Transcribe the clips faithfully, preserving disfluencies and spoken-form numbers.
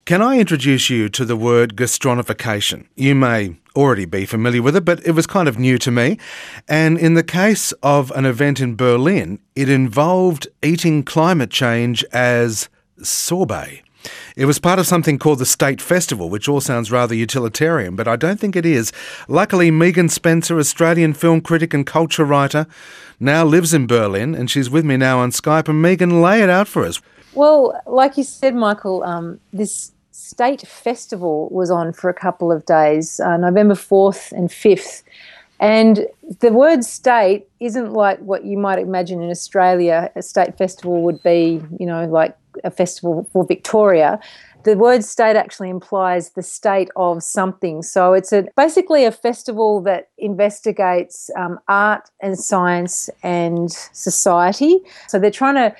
Can I introduce you to the word gastronification? You may already be familiar with it, but it was kind of new to me. And in the case of an event in Berlin, it involved eating climate change as sorbet. It was part of something called the State Festival, which all sounds rather utilitarian, but I don't think it is. Luckily, Megan Spencer, Australian film critic and culture writer, now lives in Berlin, and she's with me now on Skype. And Megan, lay it out for us. Well, like you said, Michael, um, this State Festival was on for a couple of days, uh, November fourth and fifth. And the word state isn't like what you might imagine in Australia. A state festival would be, you know, like a festival for Victoria. The word state actually implies the state of something. So it's a, basically a festival that investigates um, art and science and society. So they're trying to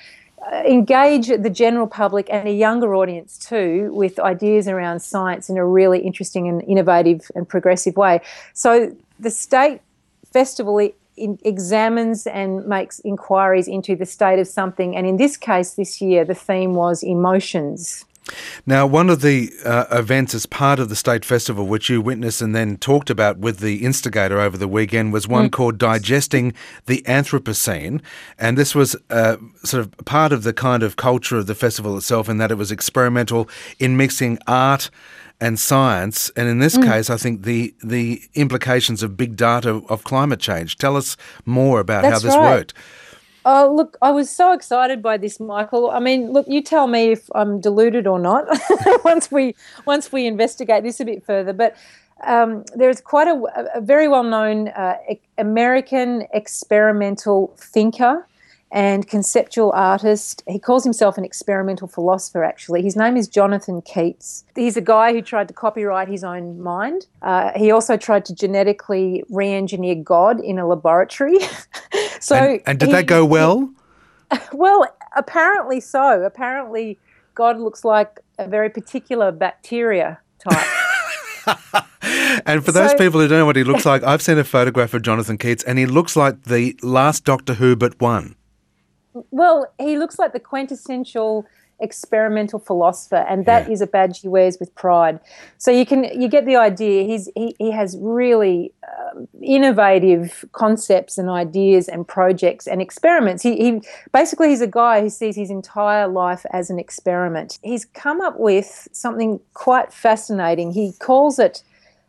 engage the general public and a younger audience too with ideas around science in a really interesting and innovative and progressive way. So the State Festival in, examines and makes inquiries into the state of something, and in this case this year the theme was emotions. Now, one of the uh, events as part of the State Festival, which you witnessed and then talked about with the instigator over the weekend, was one mm. called Digesting the Anthropocene. And this was uh, sort of part of the kind of culture of the festival itself, in that it was experimental in mixing art and science. And in this mm. case, I think the the implications of big data of climate change. Tell us more about That's how this right. worked. Oh, look, I was so excited by this, Michael. I mean, look, you tell me if I'm deluded or not once we once we investigate this a bit further. But um, there's quite a, a very well-known uh, American experimental thinker and conceptual artist. He calls himself an experimental philosopher, actually. His name is Jonathan Keats. He's a guy who tried to copyright his own mind. Uh, he also tried to genetically re-engineer God in a laboratory. so, and, and did he, that go well? He, well, apparently so. Apparently God looks like a very particular bacteria type. And for those so, people who don't know what he looks like, I've seen a photograph of Jonathan Keats, and he looks like the last Doctor Who but one. Well, he looks like the quintessential experimental philosopher, and that yeah. is a badge he wears with pride. So you can you get the idea. He's he, he has really uh, innovative concepts and ideas and projects and experiments. He, he basically he's a guy who sees his entire life as an experiment. He's come up with something quite fascinating. He calls it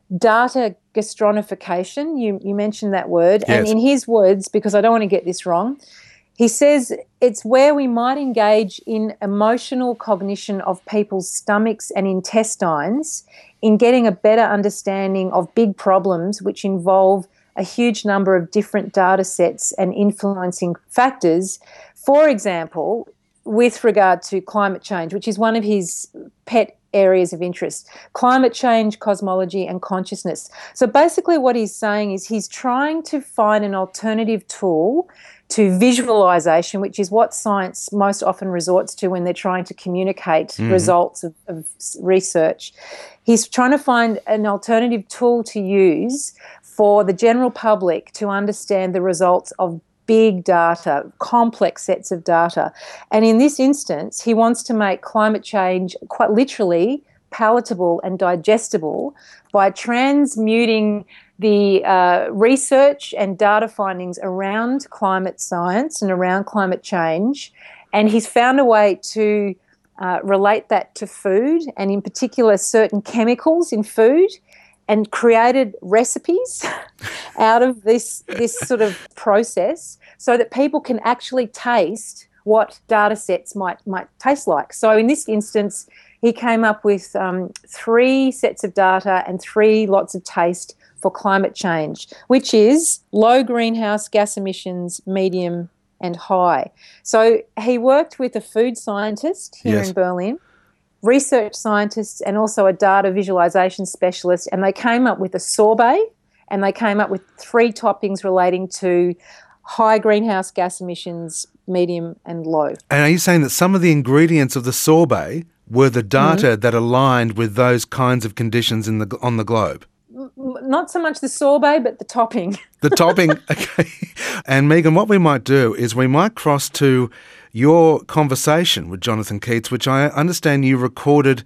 data gastronification. You you mentioned that word, yes. and in his words, because I don't want to get this wrong, he says it's where we might engage in emotional cognition of people's stomachs and intestines in getting a better understanding of big problems which involve a huge number of different data sets and influencing factors. For example, with regard to climate change, which is one of his pet areas of interest, climate change, cosmology and consciousness. So basically what he's saying is he's trying to find an alternative tool to visualization, which is what science most often resorts to when they're trying to communicate mm. results of, of research. He's trying to find an alternative tool to use for the general public to understand the results of big data, complex sets of data. And in this instance, he wants to make climate change quite literally palatable and digestible by transmuting the uh, research and data findings around climate science and around climate change. And he's found a way to uh, relate that to food, and in particular certain chemicals in food, and created recipes out of this this sort of process so that people can actually taste what data sets might might taste like. So in this instance, he came up with um, three sets of data and three lots of taste for climate change, which is low greenhouse gas emissions, medium and high. So he worked with a food scientist here yes. in Berlin, research scientists and also a data visualization specialist, and they came up with a sorbet, and they came up with three toppings relating to high greenhouse gas emissions, medium and low. And are you saying that some of the ingredients of the sorbet were the data mm-hmm. that aligned with those kinds of conditions in the on the globe? Not so much the sorbet, but the topping. The topping, okay. And Megan, what we might do is we might cross to your conversation with Jonathan Keats, which I understand you recorded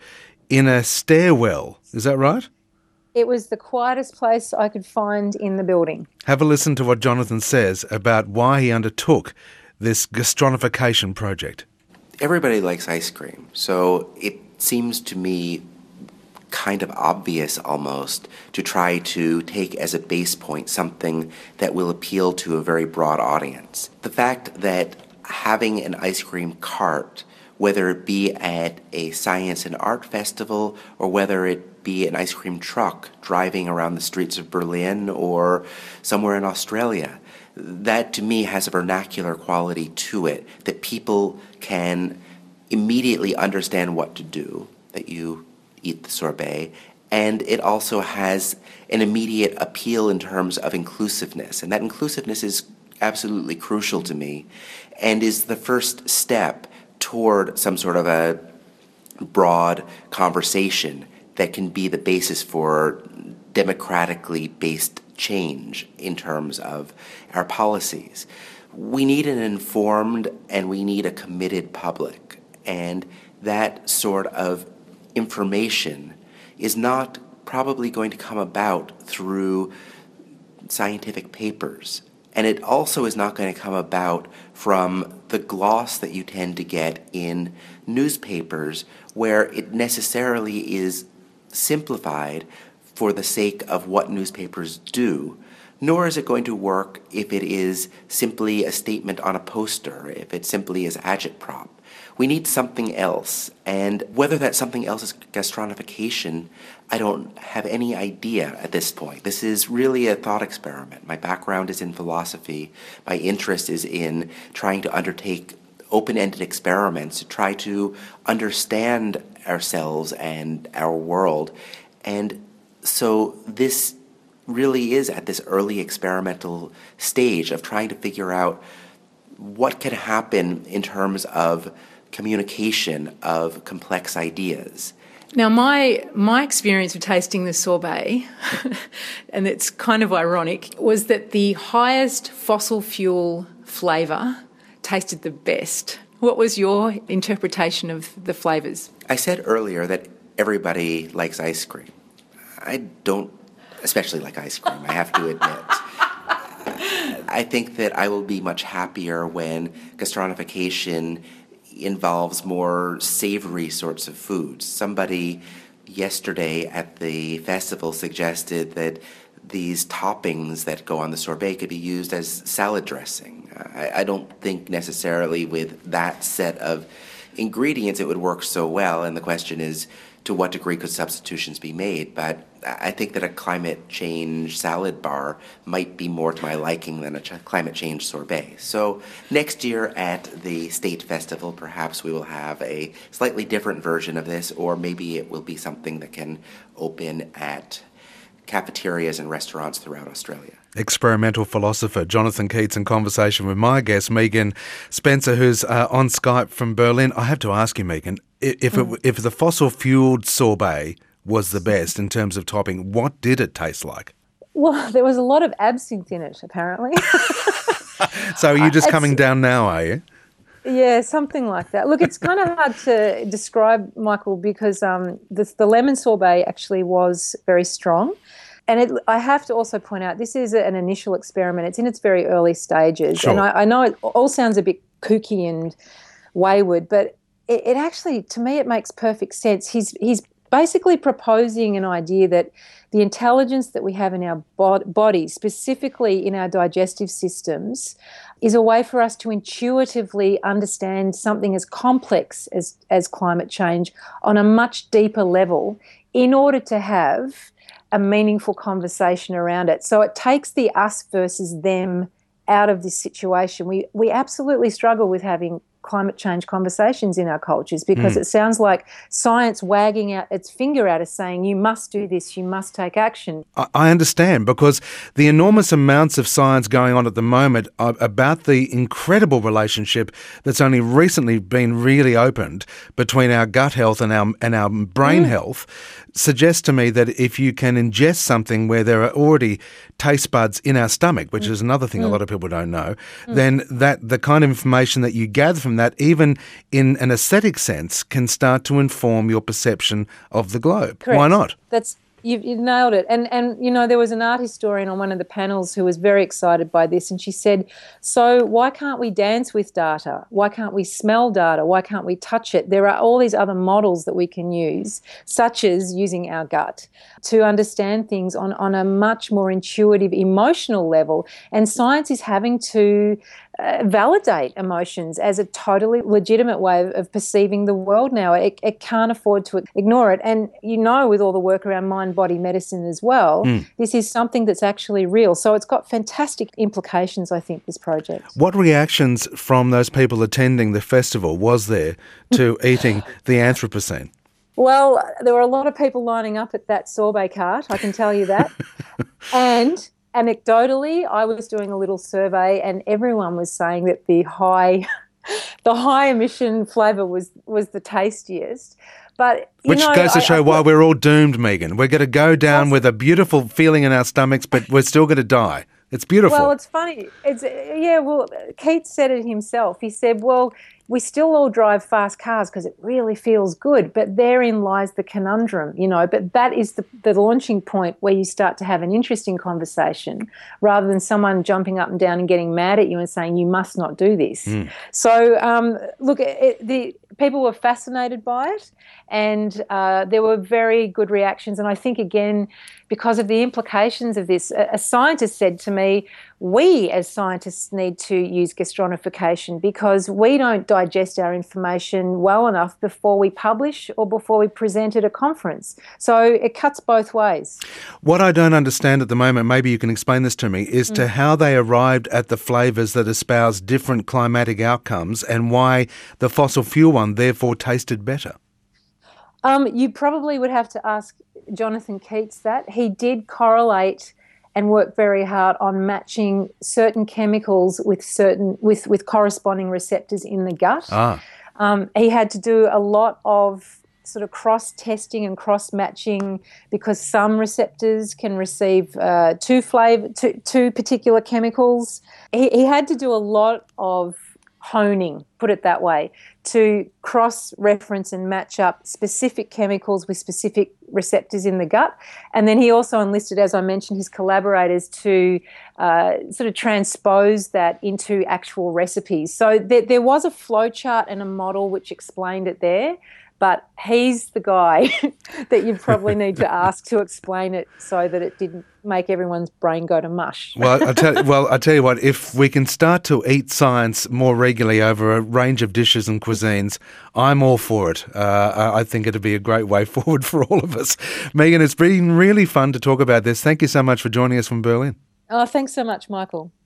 in a stairwell. Is that right? It was the quietest place I could find in the building. Have a listen to what Jonathan says about why he undertook this gastronification project. Everybody likes ice cream, so it seems to me kind of obvious almost to try to take as a base point something that will appeal to a very broad audience. The fact that having an ice cream cart, whether it be at a science and art festival or whether it be an ice cream truck driving around the streets of Berlin or somewhere in Australia, that to me has a vernacular quality to it that people can immediately understand what to do, that you eat the sorbet, and it also has an immediate appeal in terms of inclusiveness, and that inclusiveness is absolutely crucial to me and is the first step toward some sort of a broad conversation that can be the basis for democratically based change in terms of our policies. We need an informed and we need a committed public, and that sort of information is not probably going to come about through scientific papers. And it also is not going to come about from the gloss that you tend to get in newspapers, where it necessarily is simplified for the sake of what newspapers do. Nor is it going to work if it is simply a statement on a poster, if it simply is agitprop. We need something else, and whether that something else is gastronification, I don't have any idea at this point. This is really a thought experiment. My background is in philosophy. My interest is in trying to undertake open-ended experiments to try to understand ourselves and our world. And so this really is at this early experimental stage of trying to figure out what can happen in terms of communication of complex ideas. Now, my my experience of tasting the sorbet, and it's kind of ironic, was that the highest fossil fuel flavour tasted the best. What was your interpretation of the flavours? I said earlier that everybody likes ice cream. I don't especially like ice cream, I have to admit. I think that I will be much happier when gastronification involves more savory sorts of foods. Somebody yesterday at the festival suggested that these toppings that go on the sorbet could be used as salad dressing. I, I don't think necessarily with that set of ingredients it would work so well, and the question is to what degree could substitutions be made, but I think that a climate change salad bar might be more to my liking than a ch- climate change sorbet. So next year at the State Festival, perhaps we will have a slightly different version of this, or maybe it will be something that can open at cafeterias and restaurants throughout Australia. Experimental philosopher Jonathan Keats in conversation with my guest, Megan Spencer, who's uh, on Skype from Berlin. I have to ask you, Megan, if mm. it, if the fossil-fueled sorbet was the best in terms of topping, what did it taste like? Well, there was a lot of absinthe in it, apparently. So are you just uh, coming down now, are you? Yeah, something like that. Look, it's kind of hard to describe, Michael, because um, the, the lemon sorbet actually was very strong. And it, I have to also point out, this is an initial experiment. It's in its very early stages. Sure. And I, I know it all sounds a bit kooky and wayward, but it, it actually, to me, it makes perfect sense. He's he's basically proposing an idea that the intelligence that we have in our bod- bodies, specifically in our digestive systems, is a way for us to intuitively understand something as complex as, as climate change on a much deeper level in order to have a meaningful conversation around it. So it takes the us versus them out of this situation. We we absolutely struggle with having climate change conversations in our cultures because mm. it sounds like science wagging out its finger at us saying, you must do this, you must take action. I understand, because the enormous amounts of science going on at the moment about the incredible relationship that's only recently been really opened between our gut health and our and our brain mm. health suggests to me that if you can ingest something where there are already taste buds in our stomach, which mm. is another thing mm. a lot of people don't know, mm. then that the kind of information that you gather from time that even in an aesthetic sense can start to inform your perception of the globe. Correct. Why not? That's You've, you've nailed it. And, and, you know, there was an art historian on one of the panels who was very excited by this, and she said, so why can't we dance with data? Why can't we smell data? Why can't we touch it? There are all these other models that we can use, such as using our gut, to understand things on, on a much more intuitive, emotional level. And science is having to uh, validate emotions as a totally legitimate way of, of perceiving the world now. It, it can't afford to ignore it. And, you know, with all the work around mind-body medicine as well, mm. this is something that's actually real. So it's got fantastic implications, I think, this project. What reactions from those people attending the festival was there to eating the Anthropocene? Well, there were a lot of people lining up at that sorbet cart, I can tell you that. And anecdotally, I was doing a little survey and everyone was saying that the high the high emission flavour was, was the tastiest. But you Which know, goes to show I, I, why we're all doomed, Megan. We're going to go down with a beautiful feeling in our stomachs, but we're still going to die. It's beautiful. Well, it's funny. It's yeah. Well, Keats said it himself. He said, "Well, we still all drive fast cars because it really feels good, but therein lies the conundrum, you know. But that is the the launching point where you start to have an interesting conversation, rather than someone jumping up and down and getting mad at you and saying you must not do this. Mm. So, um, look, it, the people were fascinated by it, and uh, there were very good reactions. And I think again, because of the implications of this, a, a scientist said to me, we as scientists need to use gastronification because we don't digest our information well enough before we publish or before we present at a conference. So it cuts both ways. What I don't understand at the moment, maybe you can explain this to me, is mm. to how they arrived at the flavours that espouse different climatic outcomes and why the fossil fuel one therefore tasted better. Um, you probably would have to ask Jonathan Keats that. He did correlate and work very hard on matching certain chemicals with certain with, with corresponding receptors in the gut. Ah. Um, he had to do a lot of sort of cross-testing and cross-matching because some receptors can receive uh, two flavor, two, two particular chemicals. He, he had to do a lot of honing, put it that way, to cross-reference and match up specific chemicals with specific receptors in the gut. And then he also enlisted, as I mentioned, his collaborators to uh, sort of transpose that into actual recipes. So there, there was a flowchart and a model which explained it there, but he's the guy that you probably need to ask to explain it so that it didn't make everyone's brain go to mush. Well, I tell, well, I tell you what, if we can start to eat science more regularly over a range of dishes and cuisines, I'm all for it. Uh, I think it'd be a great way forward for all of us. Megan, it's been really fun to talk about this. Thank you so much for joining us from Berlin. Oh, thanks so much, Michael.